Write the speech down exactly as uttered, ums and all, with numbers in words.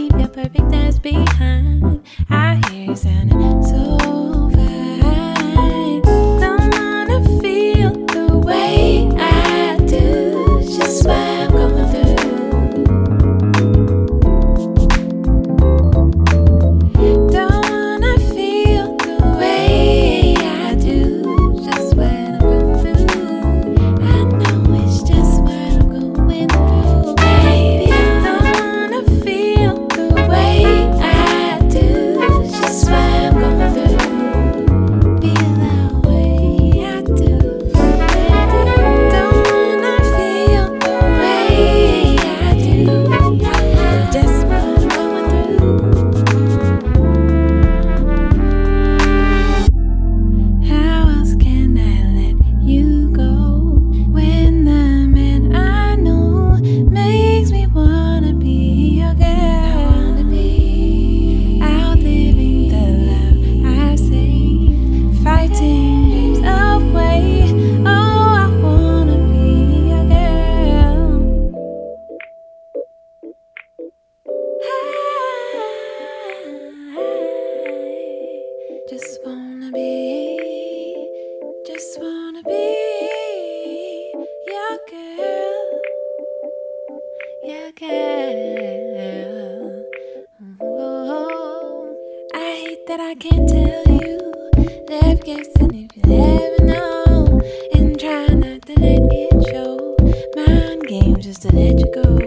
leave your perfect ass behind. I hear you sounding so fine. Don't wanna feel the way I do, just what I'm going through. Don't wanna feel the way I do, just what I'm going through. I know it's just what I'm going through, baby. Don't wanna feel the way I do, just what I'm going through. Feel that way I do. Don't wanna feel the way I do, just what I'm going through. How else can I let you go when the man I know makes me wanna be your girl? I wanna be out living the love I've seen, fighting dreams away. Oh, I wanna be your girl. I just wanna be, just wanna be your girl, your girl. Oh, I hate that I can't tell you. Love guessing if you never know, and try not to let it show. Mind games just to let you go.